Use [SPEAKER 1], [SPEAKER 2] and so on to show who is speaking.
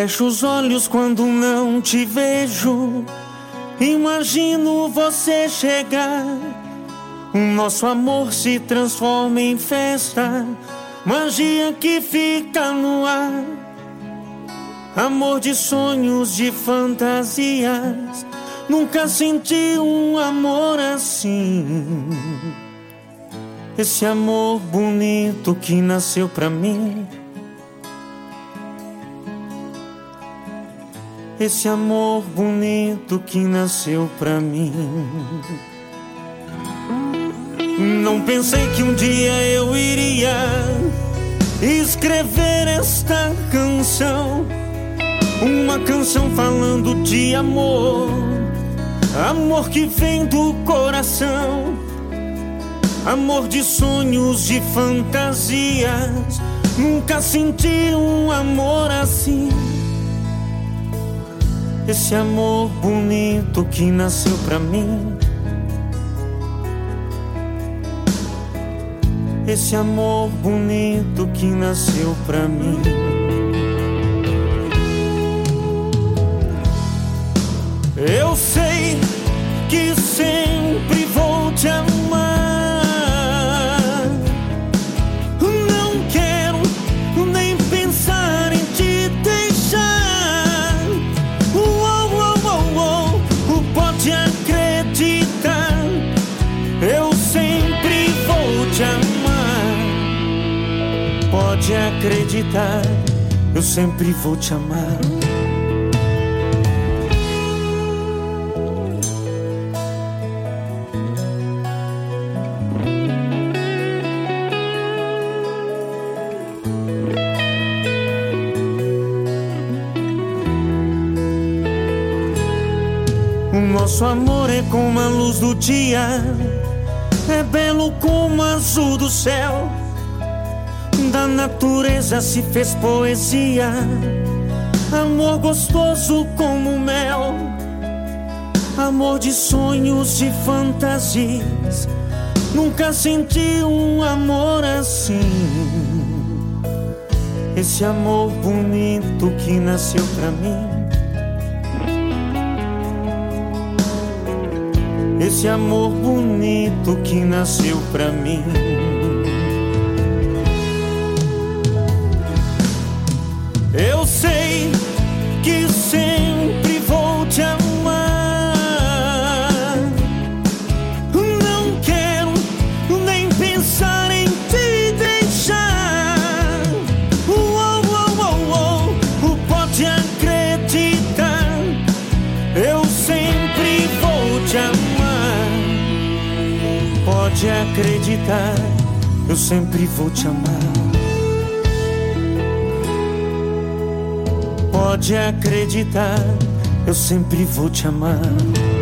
[SPEAKER 1] Fecho os olhos quando não te vejo, imagino você chegar. O nosso amor se transforma em festa, magia que fica no ar. Amor de sonhos, de fantasias, nunca senti um amor assim. Esse amor bonito que nasceu pra mim. Esse amor bonito que nasceu pra mim. Não pensei que um dia eu iria escrever esta canção, uma canção falando de amor, amor que vem do coração, amor de sonhos, de fantasias. Nunca senti um amor assim. Esse amor bonito que nasceu pra mim. Esse amor bonito que nasceu pra mim. Eu sei que sempre vou te amar. Não quero nem pensar em te deixar. Pode acreditar, eu sempre vou te amar. Pode acreditar, eu sempre vou te amar. O nosso amor é como a luz do dia, é belo como o azul do céu. Da natureza se fez poesia, amor gostoso como mel. Amor de sonhos, de fantasias, nunca senti um amor assim. Esse amor bonito que nasceu pra mim. Esse amor bonito que nasceu pra mim. Eu sei que sempre vou te amar. Não quero nem pensar em te deixar. Pode acreditar, eu sempre vou te amar. Pode acreditar, eu sempre vou te amar. Pode acreditar, eu sempre vou te amar.